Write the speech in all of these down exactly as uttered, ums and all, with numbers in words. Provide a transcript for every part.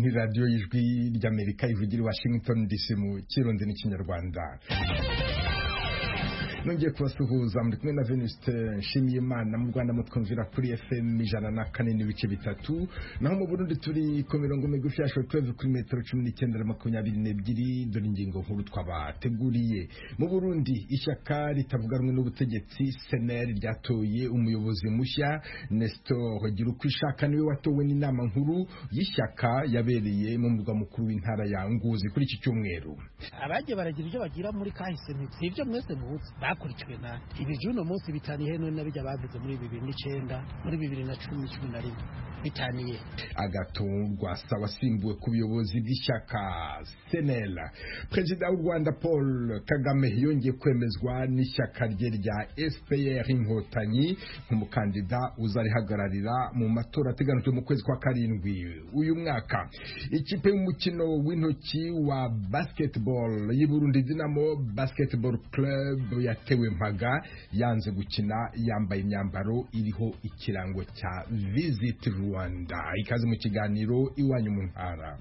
ni radiyo y'ijwi ry'Amerika ivugira i Washington D C mu kirundi n'ikinyarwanda. Nongeye kubasuhuza muri kumwe na Venuste Nshimiyimana mu Rwanda mutwumvira kuri F M ijana na kane n'ibice bitatu, naho mu Burundi turi ku mirongo migufi ya shortwave kuri metero cumi n'icyenda na makumyabiri n'ebyiri. Dore ingingo nkuru twabateguriye. Mu Burundi ishyaka ritavuga rumwe n'ubutegetsi C N L ryatoye umuyobozi mushya. Nestor Girukwishaka niwe watowe n'inama nkuru y'ishyaka yabereye mu murwa mukuru w'intara ya Ngozi kuri iki cyumweru. Abaje baragira ibyo bagira muri kahise n'ibyo mwese muzi bakurikiwe na ibijuno munsi bitaniye none nabijya bavuze muri bibiri n'icyenda muri bibiri na cumi cumi na rimwe bitaniye. Agatungwa sawa simbuwe ku buyobozi bw'ishyaka C N L. Perezida w'u Rwanda Paul Kagame yongeye kwemezwa n'ishyaka rye rya F P R Inkotanyi nk'umukandida uzarihagararira mu matora ateganijwe mu kwezi kwa karindwi uyu mwaka. Ikipe y'umukino w'intoki wa basketball y'u Burundi Dinamo Basketball Club yatewe mpaga yanze gukina yambaye imyambaro iriho ikirango cya Visit Rwanda. Ikaze mu kiganiro iwanyu mu ntara.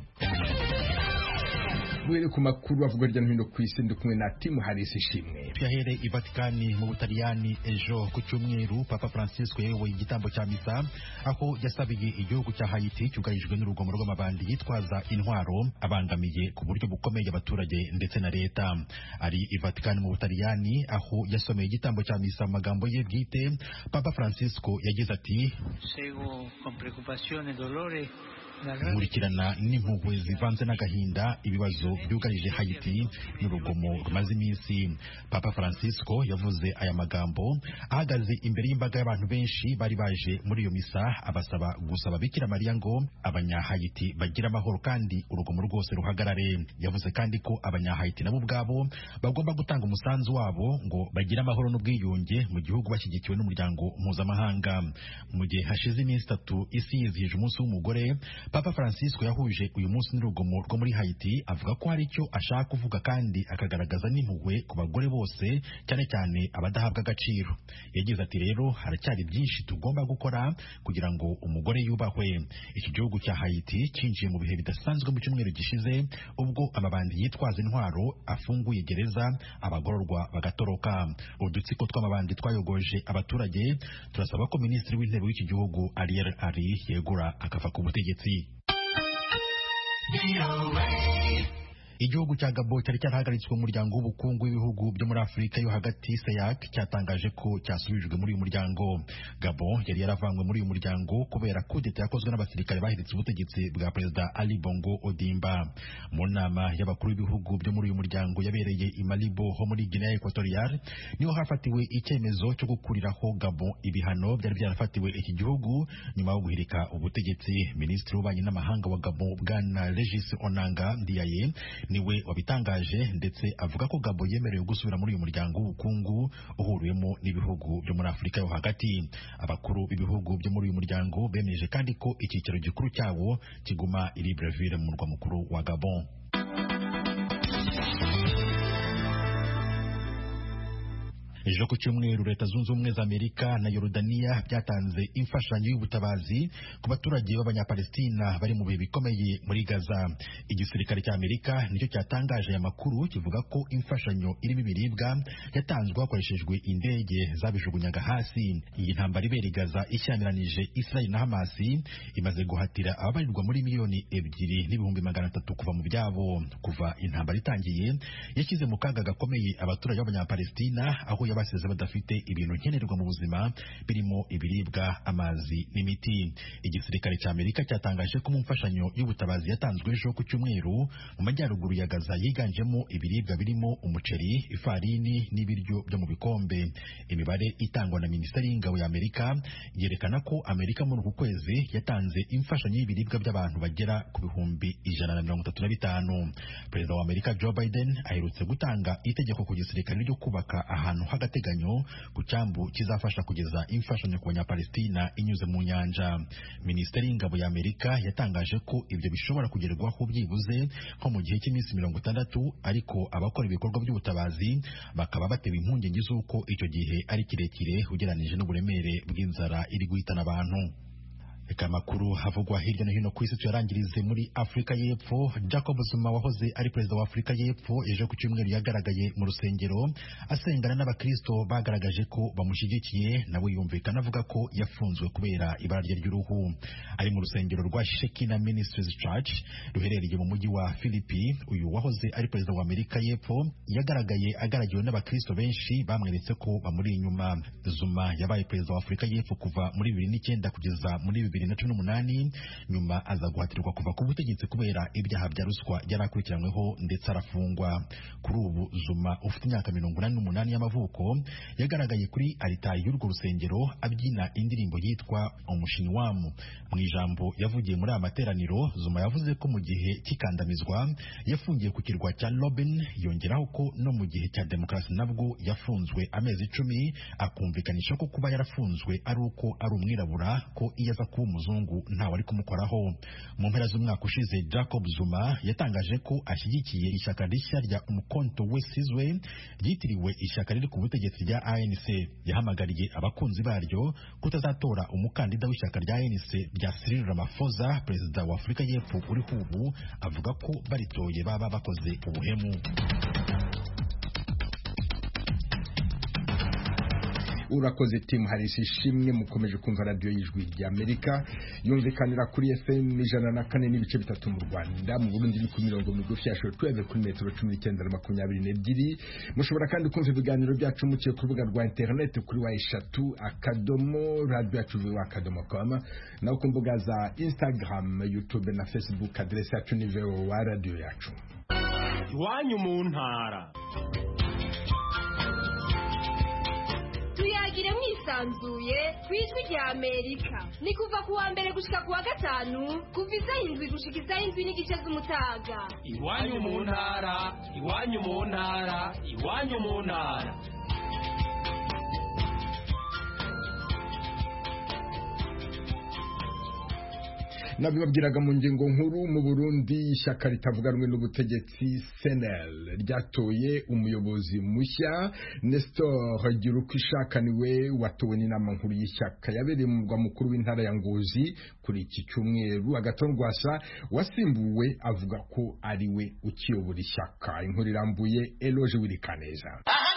Were ku makuru avuga hirya no hino ku isi ndi kumwe na Tim Harris Ishimwe. Yahere i Vatikani mu Butaliyani ejo ku cyumweru Papa Francisco yewe igitambo cya misa aho yasabiye igihugu cya Haiti cyugarijwe n'urugomo rw'amabandi yitwaza intwaro abangamiye ku buryo bukomeye abaturage ndetse na leta. Ari i Vatikani mu Butaliyani aho yasomeye igitambo cya misa amagambo ye bwite. Papa Francisco yagize ati: Seguo con preoccupazione e dolore nkurikirana n'impuhwe zivanze n'agahinda ibibazo byugarije Haiti n'urugomo rumaze iminsi. Papa Francisco yavuze aya magambo ahagaze imbere y'imbaga y'abantu benshi bari baje muri iyo misa, abasaba gusaba Bikira Mariya ngo abanya-Haiti bagira amahoro kandi urugomo rwose ruhagarare. Yavuze kandi ko abanya-Haiti nabo ubwabo bagomba gutanga umusanzu wabo ngo bagire amahoro n'ubwiyunge mu gihugu bashyigikiwe n'umuryango mpuzamahanga. Mu gihe hashize iminsi itatu isi yizihije umunsi w'umugore, Papa Francisco yahuje uyu munsi n'urugomo rwo muri Haiti avuga ko hari icyo ashaka kuvuga kandi akagaragaza n'impuhwe ku bagore bose cyane cyane abadahabwa agaciro. Yagize ati rero haracyari byinshi tugomba gukora kugira ngo umugore yubahwe. Iki gihugu cya Haiti cyinjiye mu bihe bidasanzwe mu cyumweru gishize ubwo amabandi yitwaza intwaro afunguye gereza abagororwa bagatoroka. Udutsiko tw'amabandi twayogoje abaturage. Turasaba ko Minisitiri w'Intebe w'iki gihugu Ariel Henry yegura akava ku butegetsi. Igihugu cya Gabon cyari cyarahagaritswe mu muryango w'ubukungu w'ibihugu byo muri Afurika yo hagati C E A C cyatangaje ko cyasubijwe muri uyu muryango. Gabon yari yaravanywe muri uyu muryango kubera kudeta yakozwe n'abasirikare bahiritse ubutegetsi bwa Perezida Ali Bongo Ondimba. Mu nama y'abakuru b'ibihugu byo muri uyu muryango yabereye i Malabo ho muri Guinea Equatorial niho hafatiwe icyemezo cyo gukuriraho Gabon ibihano byari byarafatiwe iki gihugu nyuma yo guhirika ubutegetsi. Minisitiri w'ububanyi n'amahanga wa Gabon Bwana Regis Onanga Ndiaye niwe wabitangaje ndetse avuga ko Gabon yemerewe gusubira muri uyu muryango w'ubukungu uhuriwemo n'ibihugu byo muri Afurika yo hagati. Abakuru b'ibihugu byo muri uyu muryango bemeje kandi ko icyicaro gikuru cyawo kiguma i Libreville mu murwa mukuru wa Gabon. Ejo ku cyumweru Leta Zunze Ubumwe za Amerika na Yorodaniya byatanze imfashanyo y'ubutabazi ku baturage b'abanyapalestina bari mu bihe bikomeye muri Gaza. Igisirikare cya Amerika nicyo cyatangaje aya makuru kivuga ko imfashanyo irimo ibiribwa yatanzwe hakoreshejwe indege zabijugunyaga hasi. Iyi ntambara ibera i Gaza ishyamiranyije Israel na Hamas imaze guhatira ababarirwa muri miliyoni ebyiri n'ibihumbi magana atatu kuva mu byabo. Kuva intambara itangiye yashyize mu kaga gakomeye abaturage b'abanyapalestina aho basize badafite ibintu nkenerwa mu buzima birimo ibiribwa, amazi n'imiti. Igisirikare cya Amerika cyatangaje ko mu mfashanyo y'ubutabazi yatanzwe ejo ku cyumweru mu majyaruguru ya Gaza yiganjemo ibiribwa birimo umuceri, ifarini n'ibiryo byo mu bikombe. Imibare itangwa na Minisiteri y'Ingabo ya Amerika yerekana ko Amerika muri uku kwezi yatanze imfashanyo y'ibiribwa by'abantu bagera ku bihumbi ijana na mirongo itatu na bitanu. Perezida wa Amerika Joe Biden aherutse gutanga itegeko ku gisirikare ryo kubaka ahantu h'agateganyo ku cyambu kizafasha kugeza imfashanyo ku banyapalestina inyuze mu nyanja. Minisiteri y'Ingabo ya Amerika yatangaje ko ibyo bishobora kugerwaho byibuze nko mu gihe cy'iminsi mirongo itandatu, ariko abakora ibikorwa by'ubutabazi bakaba batewe impungenge z'uko icyo gihe ari kirekire ugereranije n'uburemere bw'inzara iri guhitana abantu. Reka amakuru havugwa hirya no hino ku isi tuyarangirize muri Afrika y'Epfo. Jacob Zuma wahoze ari perezida wa Afrika y'Epfo ejo ku cyumweru yagaragaye mu rusengero asengana n'abakristo bagaragaje ko bamushyigikiye, nawe yumvikana avuga ko yafunzwe kubera ibara rye ry'uruhu. Ari mu rusengero rwa Shekinah Ministries Church ruherereye mu mujyi wa Philippi. Uyu wahoze ari perezida wa Amerika y'Epfo yagaragaye agaragiwe n'abakristo benshi bamweretse ko bamuri inyuma. Zuma yabaye perezida wa Afrika y'Epfo kuva muri bibiri n'icyenda kugeza muri bibiri na cumi n'umunani, nyuma aza guhatirwa kuva ku butegetsi kubera ibyaha bya ruswa yarakurikiranyweho ndetse arafungwa. Kuri ubu Zuma ufite imyaka mirongo inani n'umunani y'amavuko yagaragaye kuri alitari y'urwo rusengero abyina indirimbo yitwa Umushinwamu. Mu ijambo yavugiye muri aya materaniro, Zuma yavuze ko mu gihe cy'ikandamizwa yafungiye ku kirwa cya Robben, yongeraho ko no mu gihe cya demokarasi nabwo yafunzwe amezi icumi, akumvikanisha ko kuba yarafunzwe ari uko ari umwirabura, ko iyo aza kuba umuzungu ntawe ari kumukoraho. Mu mpera z'umwaka ushize Jacob Zuma yatangaje ko ashyigikiye ishyaka rishya rya Umkhonto we Sizwe ryitiriwe ishyaka riri ku butegetsi rya A N C. Yahamagariye abakunzi baryo kutazatora umukandida w'ishyaka rya A N C rya Cyril Ramaphosa, perezida wa Afrika y'Epfo uriho ubu, avuga ko baritoye baba bakoze ubuhemu. Urakoze Tim Harris. Ishimwe mukomeje kumva radio y'Ijwi ry'Amerika yumvikanira kuri F M ijana na kane n'ibice bitatu mu Rwanda, mu Burundi ni ku mirongo migufi ya shortwave kuri metero cumi n'icyenda na makumyabiri n'ebyiri. Mushobora kandi kumva ibiganiro byacu muciye ku rubuga rwa internet kuri wa eshatu akadomo radio yacu v o a akadomo com, naho ku mbuga za Instagram, YouTube na Facebook adresse yacu ni v o a radio yacu. Iwanyu mu ntara. Tuyagire mwisanzuye kwijwi rya Amerika. Ni kuva kuwa mbere gushika kuwa gatanu kuva isaha indwi gushika isaha indwi n'igice z'umutaga. Iwanyu mu ntara, iwanyu mu ntara, iwanyu mu ntara. Nabibabwiraga mu ngingo nkuru, mu Burundi ishyaka ritavuga rumwe n'ubutegetsi C N L ryatoye umuyobozi mushya. Nestor Girukishaka niwe watowe n'inama nkuru y'ishyaka yabereye mu murwa mukuru w'intara ya Ngozi kuri iki cyumweru. Agathon Rwasa wasimbuwe avuga ko ari we ukiyobora ishyaka. Inkuru irambuye Eloge Wirikaneza.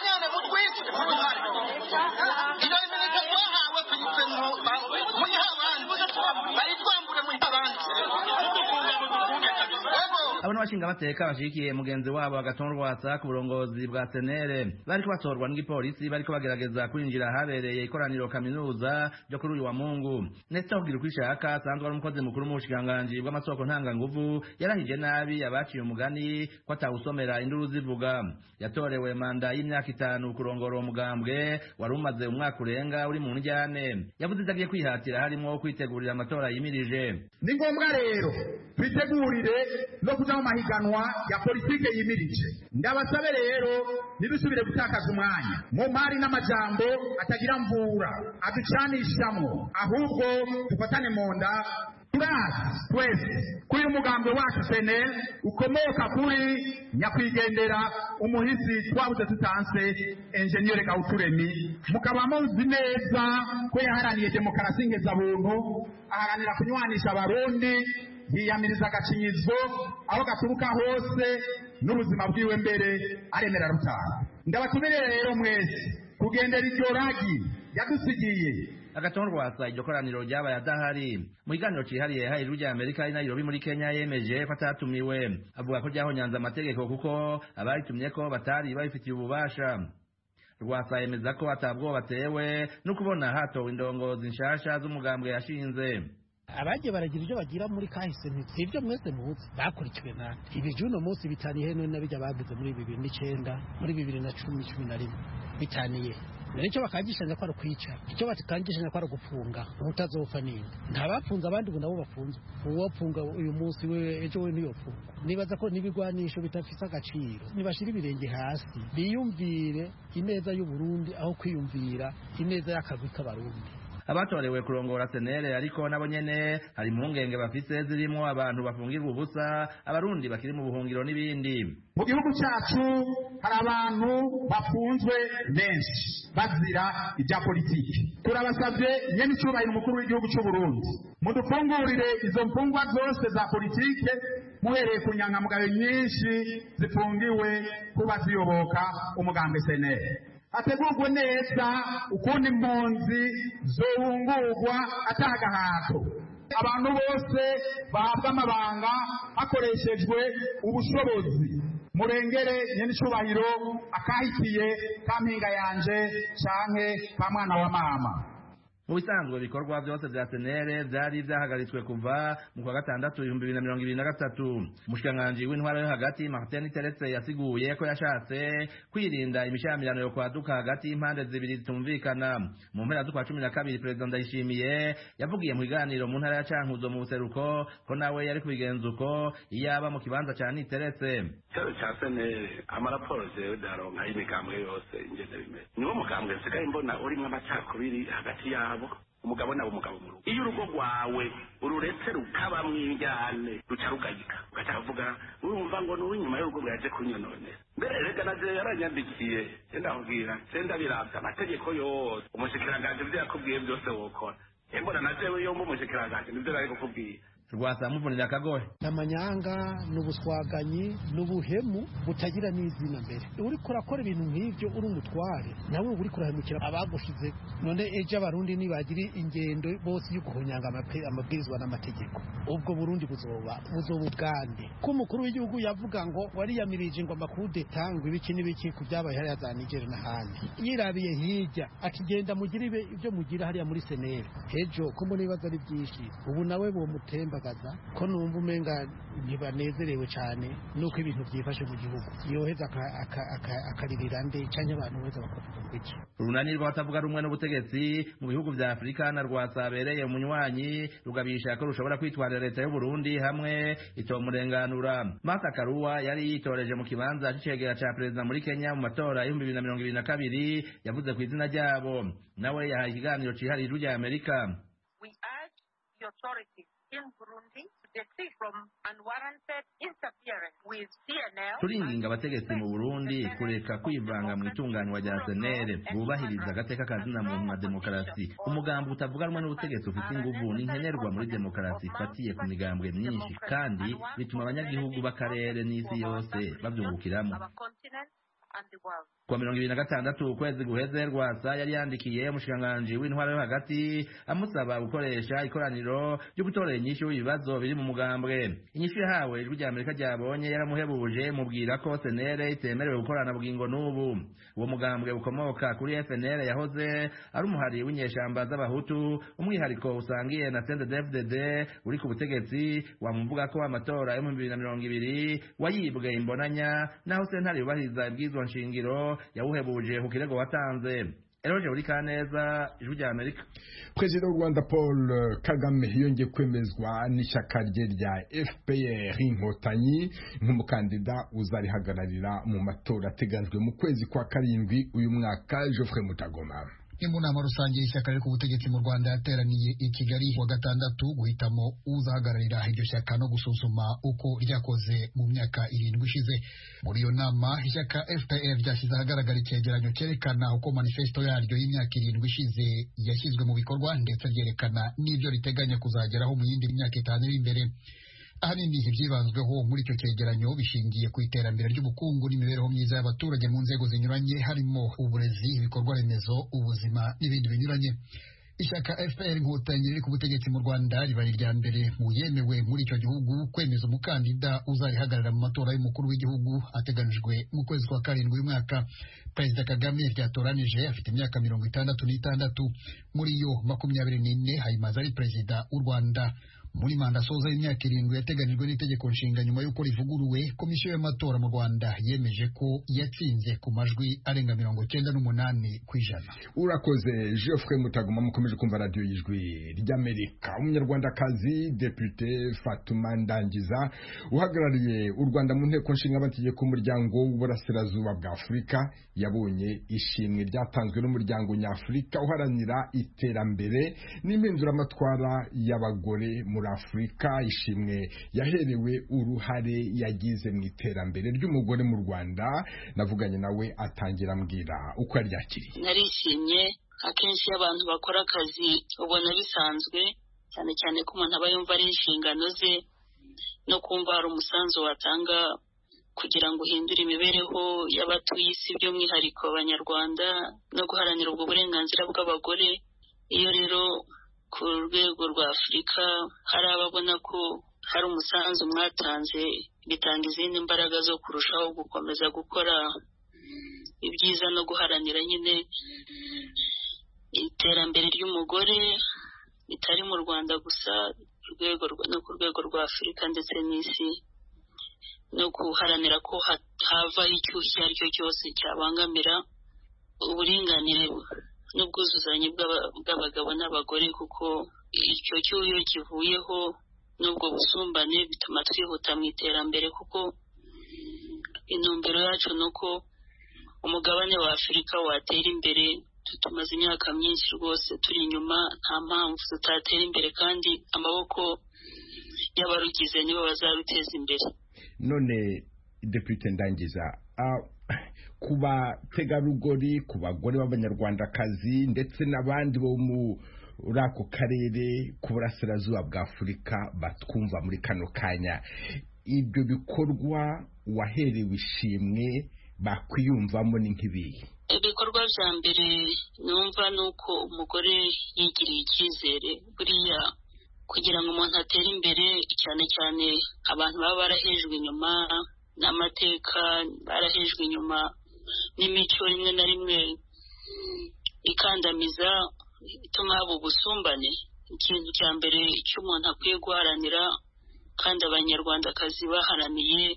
Abana bashinga amateka bashikiye mugenzi wabo Agathon Rwasa ku burongozi bwa C N L bariko batorwa n'igipolisi bariko bagerageza kwinjira habereye ikoraniro kaminuza ryo kuri uyu wa Mungu. Nestor Girukishaka asanzwe ari umukozi mukuru mu bushikiranganji bw'amasoko ntanganguvu yarahije nabi abaciye umugani ko atawusomera induru zivuga. Yatorewe manda y'imyaka itanu kurongora uwo mugambwe wari umaze umwaka urenga uri mu njyane. Yavuze itagiye kwihatira harimo kwitegurira amatora yimirije. Ni ngombwa rero twitegurire no kuja mu mahiganwa ya politike yimirije. Ndabasabe rero nibisubire gutakaza umwanya mu mari n'amajambo atagira mvura aducanishamwo, ahubwo dufatane mu nda turazi twese kuri umugambi wacu C N L ukomoka kuri nyakwigendera umuhisi twabuze tutanse Engineer Gauturemi. Mukaba muzi neza ko yaharaniye demokarasi ngezabuntu, aharanira kunywanisha abarundi, yiyamiriza agacinyizo aho gaturuka hose n'ubuzima bwiwe mbere aremera rutanga. Ndabatumire rero mwese kugendera iryo ragi yadusigiye. Agathon Rwasa iryo koraniro ryabaye adahari. Mu kiganiro cyihariye ha Ijwi rya Amerika i Nairobi muri Kenya yemeje ko atatumiwe. Avuga ko ryahonyanze amategeko kuko abaritumye ko batari babifitiye ububasha. Rwasa yemeza ko atabwo batewe no kubona hatowe indongozi nshasha z'umugambwe yashinze. Abaje baragira ibyo bagira muri kahise ntitsi ibyo mwese muzi bakurikiwe na ibijuno munsi bitaniye none nabijya bavuze muri bibiri n'icyenda muri bibiri na cumi cumi na rimwe bitaniye. Nicyo bakagishanya ko ari kwica, icyo batikangishanya ko ari gufunga ubutazopfa ninde. Ntabapfunza abandi nabo bafunzwe. Uwapfunga uyu munsi we ejo we niyofunga. Nibaza ko nibigwanisho bitafisa agaciro. Nibashira ibirenge hasi biyumvire ineza y'u Burundi aho kwiyumvira ineza y'akagwi k'abarundi. abatorewe kurongora senere ariko nabo nyene hari impungenge bafise zirimo abantu bafungirwa ubusa abarundi bakiri mu buhungiro n'ibindi. Mu gihugu cyacu hari abantu bafunzwe benshi bazira ibya politiki. Turabasabye nyene cyubahiro umukuru w'igihugu cy'u Burundi mudufungurire izo mfungwa zose za politike muhereye ku nyangamugayo nyinshi zifungiwe kuba ziyoboka umugambi senere. Hategurwe neza ukundi impunzi zohungurwa atagahato. Abantu bose bahabwa amabanga hakoreshejwe ubushobozi. Murengere nyene cyubahiro akahikiye kampinga yanje canke ka mwana wa mama. Mu bisanzwe ibikorwa byose vya senere vyari vyahagaritswe kuva mu kwa gatandatu ibihumbi bibiri na mirongo ibiri na gatatu. Umushikiranganji w'intwaro yo hagati Martin Teretse yasiguye ko yashatse kwirinda imishamirano yo kwaduka hagati y'impande zibiri zitumvikana. Mu mpera z'ukwa cumi na kabiri Perezida Ndayishimiye yavugiye mu biganiro mu ntara ya Cankuzo mu buseruko ko nawe yari kubigenza uko iyaba mu kibanza ca Niteretse. Cyo cha senere amaraporo jewe daronka imigambwe yose ingene bimeze. Niwo mugambwe sigaye mbona urimwe amacakubiri hagati yabo. Umugabo nabo umugabo mu rugo iyo urugo rwawe ururetse rukaba mwinjyane ruca rugayika ugaca uvuga urumva ngo n'uwo inyuma y'urugo bwaje kunyononera mbere reka naje yaranyandikiye cyenda kubwira cyenda biravya amategeko yose umushikiranganje byo yakubwiye byose wokora embona naje yo mu mushikiranganje nibyo ari kukubwira rwasa muvunira akagohe namanyanga n'ubuswaganyi n'ubuhemu butagira n'izina mbere uri kurakora ibintu nk'ivyo uri umutware nawe uri kurahemukira abagushize none ejo abarundi nibagira ingendo bose y'uguhonyanga amabwirizwa n'amategeko ubwo Burundi buzoba buzoba ubwande ko umukuru w'igihugu yavuga ngo wariyamirije ngo amakude tangwa ibiki n'ibiki ku byabaye hariya za Niger n'ahandi yirabiye hirya akigenda mugira ibyo mugira hariya muri senere ejo ko mbona ibibazo ari byinshi ubu nawe bo mutemba ko numva umenga ntibanezerewe cyane nuko ibintu byifashe mu gihugu yoheza akaririra nde cyangwa abantu bose bakavuga iki. Urunani rw'abatavuga rumwe n'ubutegetsi mu bihugu vya Afurika na rwasabereye umunywanyi rugabisha ko rushobora kwitwarira leta y'u Burundi hamwe itomurenganura. Martha Karua yari yitoreje mu kibanza c'icegera ca perezida muri Kenya mu matora y'ibihumbi bibiri na mirongo ibiri na kabiri yavuze ku izina ryabo nawe yahaye ikiganiro cihariye ijwi rya Amerika. In Burundi, they see from unwarranted interference with C N L. Turinginga abategetsi mu Burundi kureka kwivanga mu itunganywa rya senere bubahiriza agateka kazina muntu na demokarasi. Umugambi utavuga rumwe n'ubutegetsi ufite inguvu n'inkenerwa muri demokarasi ifatiye ku migambwe myinshi kandi bituma abanyagihugu b'akarere n'isi yose bavyungukiramo. Kwa mirongo ibiri na gatandatu ukwezi guheze Rwasa yari yandikiye umushikiranganji w'intwaro yo hagati amusaba gukoresha ikoraniro ryo gutorera inyishu y'ibibazo biri mu mugambwe. Inyishu yahawe ijwi rya Amerika ryabonye yaramuhebuje mubwira ko senere itemerewe gukorana bugingo n'ubu. Uwo mugambwe ukomoka kuri F N L yahoze ari umuhari w'inyeshamba z'abahutu umwihariko usangiye na C N D D F D D uri ku butegetsi wamuvuga ko amatora yo mu bibiri na mirongo ibiri wayibwe imbonanya naho sentare yubahiriza ibwizwa nshingiro yawuhebuje ku kirego watanze. Eroje uri kaneza ijwi rya Amerika. President w'u Rwanda Paul Kagame yongeye kwemezwa n'ishyaka rye rya F P R Inkotanyi nk'umukandida uzarihagararira mu matora ateganijwe mu kwezi kwa karindwi uyu mwaka. Geoffrey Mutagoma. Mu nama rusange y'ishyaka riri ku butegetsi mu Rwanda yateraniye i Kigali wa gatandatu guhitamo uzahagararira iryo shyaka no gusuzuma uko ryakoze mu myaka irindwi ishize. Muri iyo nama ishyaka F P R ryashyize ahagaragara icyegeranyo cyerekana uko manifesto yaryo y'imyaka irindwi ishize yashyizwe mu bikorwa ndetse ryerekana n'ibyo riteganya kuzageraho mu yindi myaka itanu iri imbere. Ahanini ibyibanzweho muri icyo cyegeranyo bishingiye ku iterambere ry'ubukungu n'imibereho myiza y'abaturage mu nzego zinyuranye harimo uburezi, ibikorwa remezo, ubuzima n'ibindi binyuranye. Ishyaka F P R Inkotanyi riri ku butegetsi mu Rwanda riba irya mbere mu yemewe muri icyo gihugu kwemeza umukandida uzarihagarara mu matora y'umukuru w'igihugu ateganijwe mu kwezi kwa karindwi uyu mwaka. Perezida Kagame ryatoranije afite imyaka mirongo itandatu n'itandatu, muri yo makumyabiri n'ine hayimaze ari perezida w'u Rwanda. muri manda asoza y'imyaka irindwi yateganijwe n'itegeko nshinga nyuma y'uko rivuguruwe, komisiyo y'amatora mu Rwanda yemeje ko yatsinze ku majwi arenga mirongo cyenda n'umunani ku ijana. Urakoze Geoffrey Mutagoma, mukomeje kumva radio y'ijwi ry'Amerika. Umunyarwandakazi Depute Fatuma Ndangiza uhagarariye u Rwanda mu nteko nshinga amategeko y'umuryango w'uburasirazuba bwa Afurika yabonye ishimwe ryatanzwe n'umuryango nyafurika uharanira iterambere n'impinduramatwara y'abagore muri Afurika. Ishimwe yaherewe uruhare yagize mu iterambere ry'umugore mu Rwanda. Navuganye nawe atangira mbwira uko yaryakiriye. Narishimye. Akenshi abantu bakora akazi ubona bisanzwe, cyane cyane ko umuntu aba yumva ari inshingano ze no kumva hari umusanzu watanga kugira ngo uhindure imibereho y'abatuye isi by'umwihariko abanyarwanda no guharanira ubwo burenganzira bw'abagore. Iyo rero ku rwego rwa Afurika hari ababona ko hari umusanzu mwatanze, bitanga izindi mbaraga zo kurushaho gukomeza gukora ibyiza no guharanira nyine iterambere ry'umugore bitari mu Rwanda gusa, urwego no ku rwego rwa Afurika ndetse n'isi, no guharanira ko hava icyuho icyo ari cyo cyose cyabangamira uburinganire n'ubwuzuzanye bw'abagabo n'abagore, kuko icyo cyuho kivuyeho n'ubwo busumbane bituma twihuta mu iterambere, kuko intumbero yacu ni uko umugabane wa Afurika watera imbere. Tumaze imyaka myinshi rwose turi inyuma, nta mpamvu tutatera imbere, kandi amaboko y'abarugize nibo bazaruteza imbere. None Depute Ndangiza, uh, ku bategarugori, ku bagore b'abanyarwandakazi ndetse n'abandi bo muri ako karere ku burasirazuba bwa Afurika batwumva muri kano kanya, ibyo bikorwa waherewe ishimwe bakwiyumvamo ni nk'ibihe? Ibikorwa bya mbere numva ni uko umugore yigiriye icyizere. Buriya kugira ngo umuntu atere imbere, cyane cyane abantu baba barahejwe inyuma n'amateka, barahejwe inyuma n'imico rimwe na rimwe ikandamiza, ituma haba ubusumbane. Ikintu cya mbere cy'umuntu akwiye guharanira, kandi abanyarwandakazi baharaniye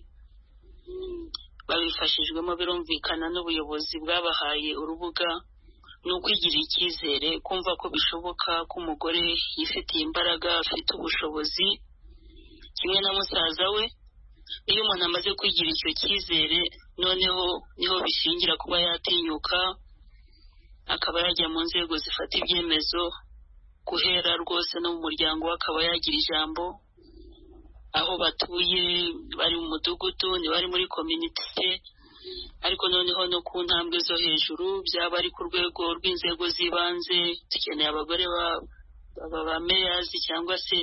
babifashijwemo birumvikana n'ubuyobozi bwabahaye urubuga, ni ukwigirira icyizere, kumva ko bishoboka ko umugore yifitiye imbaraga, afite ubushobozi kimwe na musaza we. Iyo umuntu amaze kwigira icyo cyizere, noneho niho bishingira kuba yatinyuka akaba yajya mu nzego zifata ibyemezo, guhera rwose no mu muryango we akaba yagira ijambo, aho batuye, bari mu mudugudu, ni bari muri community, ariko noneho no ku ntambwe zo hejuru, byaba ari ku rwego rw'inzego z'ibanze. Dukeneye abagore ba meyazi cyangwa se,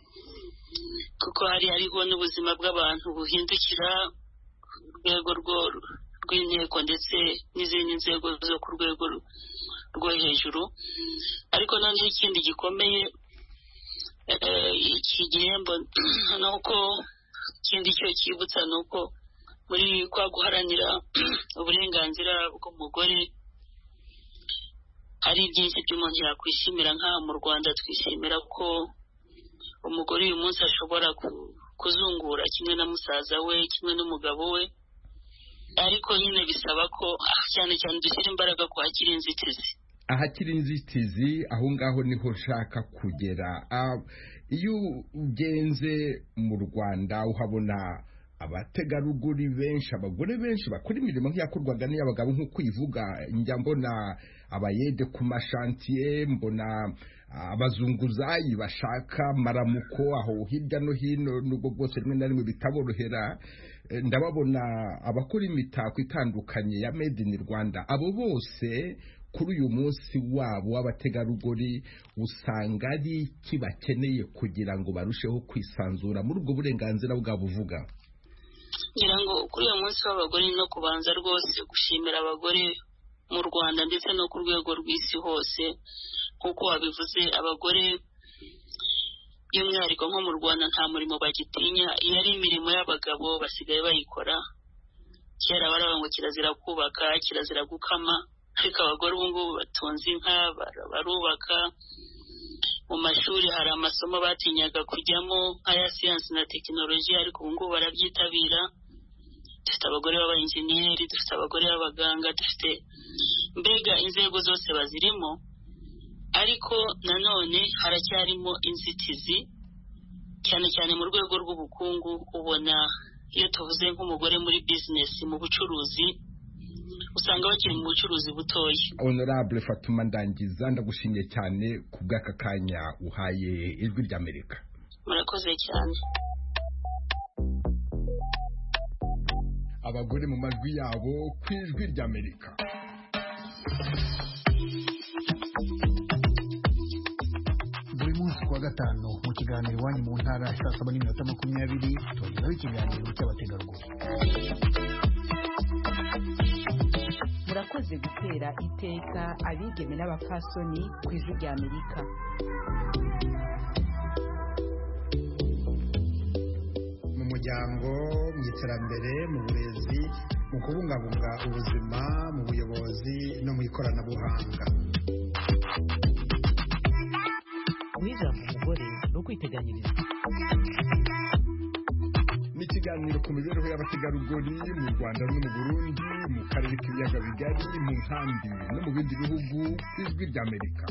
kuko hari hariho n'ubuzima bw'abantu buhindukira urwego rw'inteko ndetse n'izindi nzego zo ku rwego rwo hejuru. Ariko noneho ikindi gikomeye iki gihembo ni uko, ikindi cyo cyibutsa ni uko muri kwa guharanira uburenganzira bw'umugore hari byinshi by'umuntu yakwishimira. nk'aha mu Rwanda twishimira ko umugore uyu munsi ashobora kuzungura kimwe na musaza we, kimwe n'umugabo we, ariko nyine bisaba ko cyane cyane dushyira imbaraga ku hakiri inzitizi. Ahakiri inzitizi, aho ngaho niho nshaka kugera. Iyo ugenze mu Rwanda uhabona abategarugori benshi, abagore benshi bakora imirimo nk'iyakorwaga n'iy'abagabo nk'uko ivuga. Njya mbona abayede ku mashantiye, mbona abazunguzayi bashaka maramuko aho hirya no hino, nubwo bwose rimwe na rimwe bitaborohera. Ndababona abakora imitako itandukanye ya made in Rwanda. Abo bose kuri uyu munsi wabo w'abategarugori usanga ari iki bakeneye kugira ngo barusheho kwisanzura muri ubwo burenganzira bwabo uvuga? Ngira ngo kuri uyu munsi w'abagore no kubanza rwose gushimira abagore mu Rwanda ndetse no ku rwego rw'isi hose. Kuko wabivuze, abagore by'umwihariko nko mu Rwanda nta murimo bagitinya. Iyo ari imirimo y'abagabo basigaye bayikora. Kera baravuga ngo kirazira kubaka, kirazira gukama, ariko abagore ubu ngubu batunze inka, barubaka. mu mashuri hari amasomo batinyaga kujyamo aya siyansi na tekinoloji ariko ubu ngubu barabyitabira. Dufite abagore b'abainjeniyeri, dufite abagore b'abaganga, dufite mbega inzego zose bazirimo, ariko nanone haracyarimo inzitizi cyane cyane mu rwego rw'ubukungu. Ubona iyo tuvuze nk'umugore muri bizinesi, mu bucuruzi, usanga bakiri mu bucuruzi butoya. Honorable Fatuma Ndangiza, ndagushimiye cyane ku bw'aka kanya uhaye Ijwi ry'Amerika. Murakoze cyane. Abagore mu majwi yabo ku Ijwi ry'Amerika. Buri munsi kuwa gatanu mu kiganiro Iwanyu mu Ntara saa saba n'iminota makumyabiri tugezaho ikiganiro cy'abategarugori. Murakoze gutera iteka abigeme n'abapfasoni ku Ijwi ry'Amerika. Mu muryango, mu iterambere, mu burezi, mu kubungabunga ubuzima, mu buyobozi no mu ikoranabuhanga. Ijambo umugore no kwiteganyiriza. Ni ikiganiro ku mibereho y'abategarugori mu Rwanda no mu Burundi, mu karere k'ibiyaga bigari, mu nkambi no mu bindi bihugu. Ijwi ry'Amerika.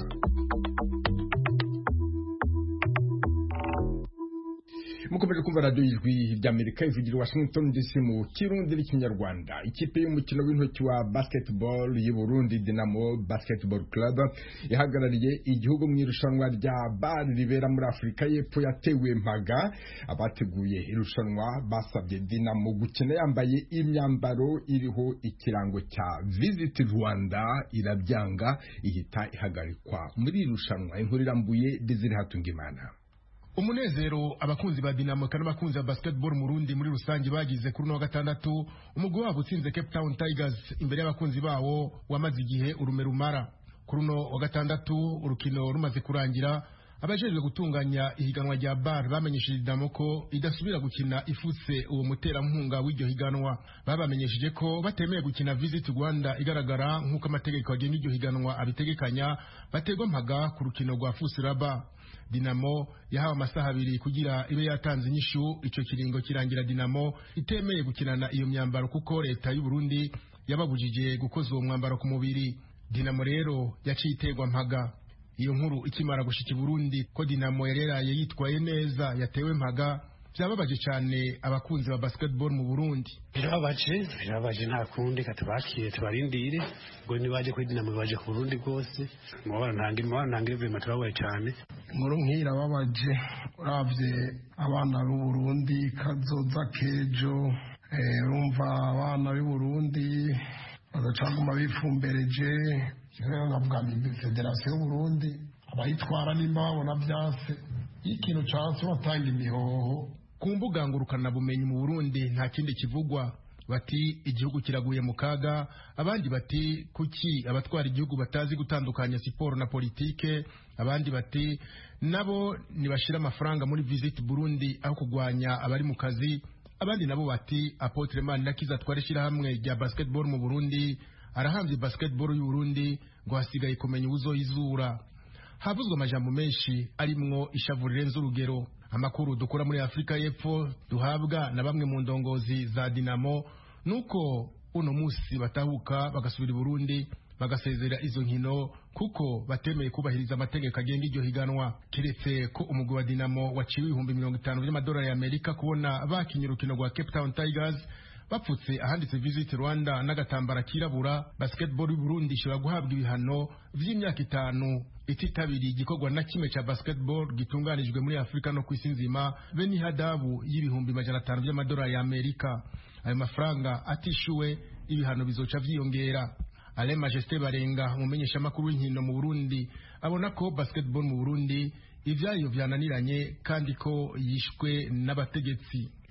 Mukomeje kumva radio Ijwi ry'Amerika ivugira Washington D C mu Kirundi n'ikinyarwanda. Ikipe y'umukino w'intoki wa basketball y'u Burundi Dinamo Basketball Club ihagarariye igihugu mu irushanwa rya bar ribera muri Afrika y'Epfo yatewe mpaga. Abateguye irushanwa basabye Dinamo gukina yambaye imyambaro iriho ikirango cya Visit Rwanda, irabyanga ihita ihagarikwa muri irushanwa. Inkuru irambuye Desire Hatungimana. Umunezero abakunzi ba Dinamo kandi abakunzi ba basketball mu Burundi muri rusange bagize kuri no gatandatu umugwi wabo utsinze Cape Town Tigers imbere y'abakunzi bawo wamaze igihe urume rumara. Kuri no wa gatandatu urukino rumaze kurangira, abajejwe gutunganya ihiganwa rya bar bamenyesheje Dinamo ko idasubira gukina ifutse uwo muterampunga w'iryo higanwa. Babamenyesheje ko batemeye gukina Visit Rwanda igaragara nk'uko amategeko agenga iryo higanwa abitegekanya, bategwa mpaga ku rukino rwa Fusiraba. Dinamo yahawe amasaha abiri kugira ibe yatanze inyishu. Ico kiringo kirangira Dinamo itemeye gukinana iyo myambaro kuko leta y'u Burundi yababujije gukoza uwo mwambaro ku mubiri. Dinamo rero yaciye iterwa mpaga. Iyo nkuru ikimara gushika i Burundi ko Dinamo yareraye yitwaye neza yatewe mpaga, byababaje cyane abakunzi ba basketball mu Burundi. Birababaje, birababaje nta kundi katubakiye tubarindire ngo nibaje kuri Dinamo baje ku Burundi rwose. Mwabara ntangira mwabara ntangira bima turabaye cyane. Inkuru nkira babaje uravye abana b'u Burundi kazoza kejo, eh urumva abana b'u Burundi bagacaguma bifumbereje. Rero navuga ni Federation y'u Burundi abayitwara nimba babona byase ikintu cyase batanga imihoho. Ku mbuga ngurukana bumenyi mu Burundi nta kindi kivugwa, bati igihugu kiraguye mu kaga, abandi bati kuki abatwara igihugu batazi gutandukanya siporo na politike, abandi bati nabo nibashira amafaranga muri Visit Burundi aho kugwanya abari mu kazi, abandi nabo bati Apotre Manirakiza twarishira hamwe rya basketball mu Burundi arahamye basketball y'u Burundi ngo hasigaye kumenya uzoyizura. Havuzwe amajambo menshi arimwo ishavu rirenze urugero. Amakuru dukora muri Afrika y'Epfo duhabwa na bamwe mu ndongozi za Dinamo nuko uno musi batahuka bagasubira i Burundi bagasezera izo nkino kuko batemeye kubahiriza amategeko agenga iryo higanwa. Kiretse ko umugwi wa Dinamo waciwe ibihumbi mirongo itanu by'amadolari ya Amerika kubona bakinye urukino rwa Cape Town Tigers bapfutse ahanditse Visit Rwanda n'agatambara kirabura, basketball y'u Burundi ishobora guhabwa ibihano vy'imyaka itanu ititabiri igikorwa na kimwe cha basketball gitunganijwe muri Afrika no kwisi nzima, be ni hadabu y'ibihumbi majana atanu by'amadolari ya Amerika. Ayo mafaranga atishuwe ibihano bizoca vyiyongera. Ale Majesté Barenga umumenyesha makuru w'inkino mu Burundi abona ko basketball mu Burundi ivyayo vyananiranye kandi ko yishwe n'abategetsi.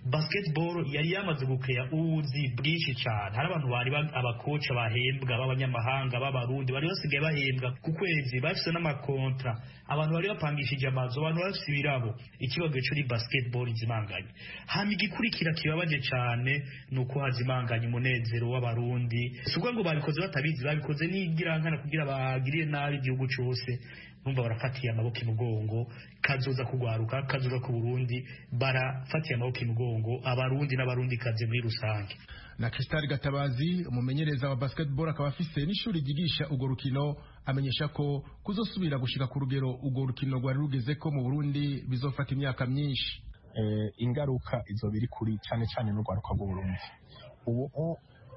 basketball yari yamaze gukreya ubuzi bwinshi cyane. Hari abantu bari abakoca bahembwa b'abanyamahanga b'abarundi bari basigaye bahembwa ku kwezi, bafise n'amakontra, abantu bari bapangishije amazu, abantu bafise ibirabo. Ikibazo cyo basketball izimanganye. Hama igikurikira kibabaje cyane nuko hazimanganye umunezero w'abarundi. Suko ngo babikoze batabizi, babikoze nigira nkana kugira bagiriye nabi igihugu cyose. Numva barafatiye amaboko imugongo, kazoza kugwaruka, kazoza ku Burundi, barafatiye amaboko imugongo abarundi n'abarundi kaze muri rusange. Na Crystal Gatabazi, umumenyereza wa basketball, akaba afise n'ishuri ryigisha ugo rukino, amenyesha ko kuzosubira gushika ku rugero ugo rukino rwari rugeze ko mu Burundi bizofata imyaka myinshi. Eh, ingaruka izo biri kuri cyane cyane n'urwaruka rw'u Burundi. Ubu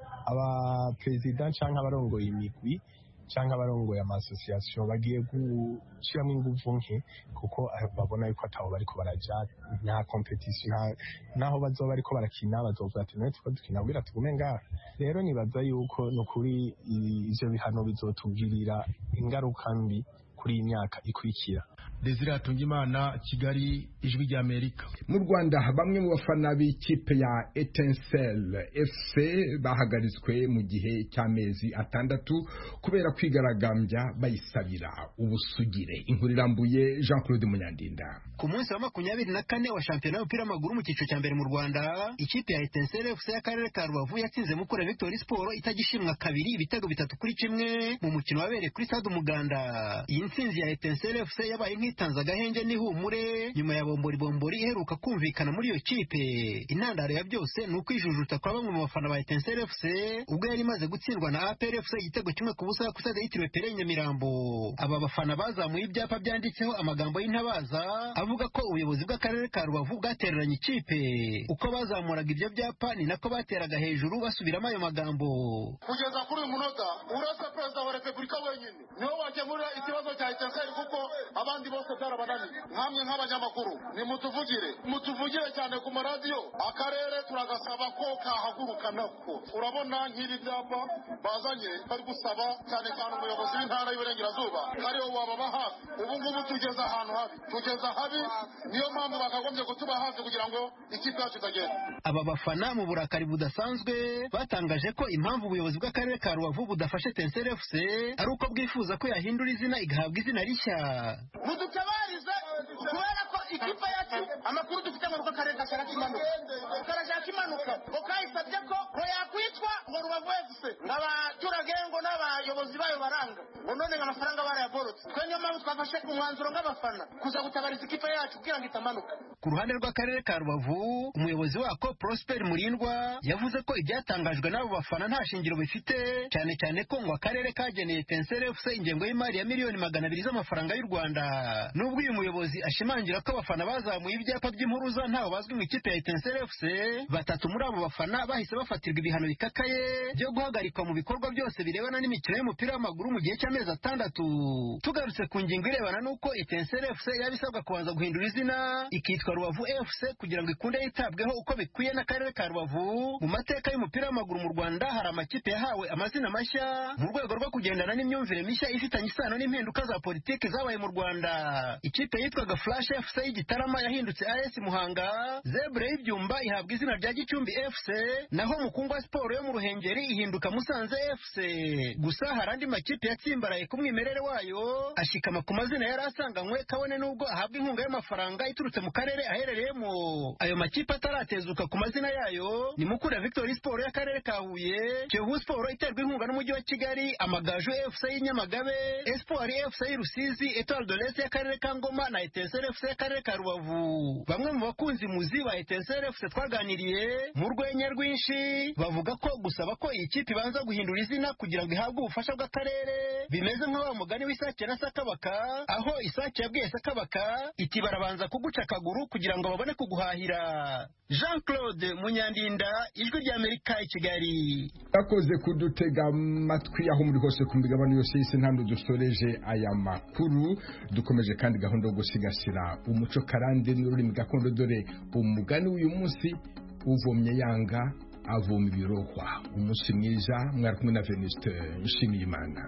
aba president canke abarongoye imigwi cyangwa abarongoye amasosiyasiyo bagiye gushyiramo ingufu nke kuko babona yuko atabo bariko baraja nta competition naho bazoba bariko barakina bazovuga ati natwe tuko dukina kugira tugume ngaha. Rero nibaza yuko no kuri ivyo bihano bizotugirira ingaruka mbi kuri imyaka ikurikira. Desire Atungimana, Kigali, Ijwi rya Amerika. Mu Rwanda bamwe mu bafana b'ikipe ya Etincelle F C bahagaritswe mu gihe cy'amezi atandatu kubera kwigaragambya bayisabira ubusugire. Inkuru irambuye Jean Claude Munyandinda. Ku munsi wa makumyabiri na kane wa shampiyona y'umupira w'amaguru mu cyiciro cya mbere mu Rwanda, ikipe ya Etincelle F C y'akarere ka Rubavu yatsinze Mukura Victory Sport itagishimwa kabiri ibitego bitatu kuri kimwe mu mukino wabereye kuri Stade Umuganda. Iyi ntsinzi ya Etincelle F C yabaye nk'itanze agahenge n'ihumure nyuma ya bombori bombori iheruka kumvikana muri iyo kipe. Intandaro ya byose ni ukwijujuta kwa bamwe mu bafana ba Etincelle F C ubwo yari imaze gutsindwa na A P R F C igitego kimwe ku busa ku stade yitiriwe Pere Nyamirambo. Aba bafana bazamuye ibyapa byanditseho amagambo y'intabaza avuga ko ubuyobozi bw'akarere ka Rubavu bwatereranye ikipe. Uko bazamuraga ibyo byapa ni nako bateraga hejuru basubiramo ayo magambo. Kugeza kuri uyu munota urasa perezida wa repubulika wenyine niho wakemura ikibazo cya Etincelle kuko abandi bose byarabananiye. Nkamwe nk'abanyamakuru nimutuvugire mutuvugire cyane ku maradiyo, akarere turagasaba ko kahaguruka nako. Urabona nk'iri byapa bazanye bari gusaba cyane cyane umuyobozi w'intara y'Iburengerazuba kariho wababa hafi. Ubu ngubu tugeze ahantu habi tugeze habi, niyo mpamvu bakagombye kutuba hafi kugira ngo ikipe yacu itagenda. Aba bafana mu burakari budasanzwe batangaje ko impamvu ubuyobozi bw'akarere ka Rubavu budafashe Etincelle F C ari uko bwifuza ko yahindura izina igahabwa izina rishya. Mudutabarize kubera ko ikipe yacu amakuru dufite ngo akarere gashaka kimanuka karashaka imanuka ngo kayisabye ko ko yakwitwa ngo Rubavu F C n'abaturage ngo n'abayobozi bayo baranga ngo none amafaranga barayaborotse. Twe niyo mpamvu twafashe umwanzuro ng'abafana kuza gutabariza ikipe yacu kugira ngo itamanuka. Ku ruhande rw'akarere ka Rubavu, umuyobozi wako Prosper Murindwa yavuze ko ibyatangajwe n'abo bafana nta shingiro bifite, cyane cyane ko ngo akarere kageneye Etincelle F C ingengo y'imari ya miliyoni magana abiri z'amafaranga y'u Rwanda. Nubwo uyu muyobozi ashimangira ko abafana bazamuye ibyapa by'impuruza ntaho bazwi mu ikipe ya Etincelle F C, batatu muri abo bafana bahise bafatirwa ibihano bikakaye byo guhagarikwa mu bikorwa byose birebana n'imikino y'umupira w'amaguru mu gihe cy'amezi atandatu. Tugarutse ku ngingo irebana n'uko Etincelle F C yabisabwa kubanza guhindura izina ikitwa Rubavu F C kugira ngo ikunde yitabweho uko bikwiye n'akarere ka Rubavu. Mu mateka y'umupira w'amaguru mu Rwanda hari amakipe yahawe amazina mashya mu rwego rwo kugendana n'imyumvire mishya ifitanye isano n'impinduka za politiki zabaye mu Rwanda. Ikipe yitwaga Flash F C y'Igitarama yahindutse A S Muhanga, Zebra y'Ibyumba ihabwa izina rya Gicumbi F C, naho Mukungwa Sport yo mu Ruhengeri ihinduka Musanze F C. Gusa hari andi makipe yatsimbaraye ku mwimerere wayo ashikama ku mazina yari asanganywe kabone nubwo ahabwa inkunga y'amafaranga iturutse mu karere aherereyemo. Ayo makipe ataratezuka ku mazina yayo ni Mukura Victory Sport y'akarere ka Huye, Kiyovu Sport iterwa inkunga n'umujyi wa Kigali, Amagaju F C y'Inyamagabe, Espoir F C y'Rusizi, Etoile de l'Est y'akarere ka Ngoma na Etincelle F C y'akarere ka Rubavu. Bamwe mu bakunzi muzi ba Etincelle F C twaganiriye mu rwenya rwinshi bavuga ko gusaba ko iyi kipe ibanza guhindura izina kugira ngo ihabwe ubufasha bw'akarere bimeze nk'aho umugani w'isake na Sakabaka, aho isake yabwiye Sakabaka iti barabanza kuguca akaguru kugira ngo babone kuguhahira. Jean Claude Munyandinda, Ijwi rya Amerika i Kigali. Yakoze kudutega amatwi aho muri hose ku migabane yose y'isi. Ntabwo dusoreje aya makuru, dukomeje kandi gahunda yo gusigasira umuco karande n'ururimi gakondo. Dore umugani w'uyu munsi: uvomye yanga avoma ibirohwa. Umunsi mwiza, mwari kumwe na Venuste Nshimiyimana.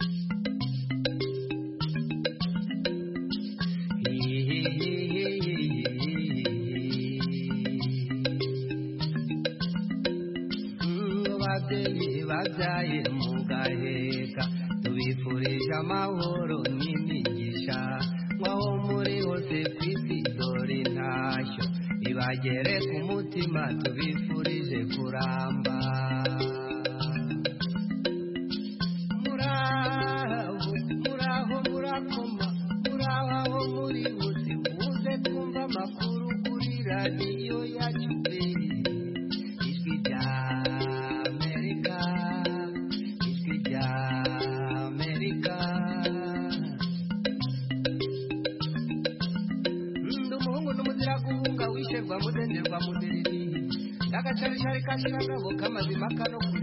ababyaye mugaheka tubifurije amahoro n'imigisha mwaho muri hose ku isi dore ntashyo ibagere ku mutima tubifurije kuramba muraho muraho murakoma muraho aho muri hose muze twumva amakuru kuri radiyo yacu pe ijwi rya amerika ijwi rya amerika ndi umuhungu n'umuzira guhunga wisherwa mudenderwa mudereri ndagacarishari kashira ngabo kamazima kano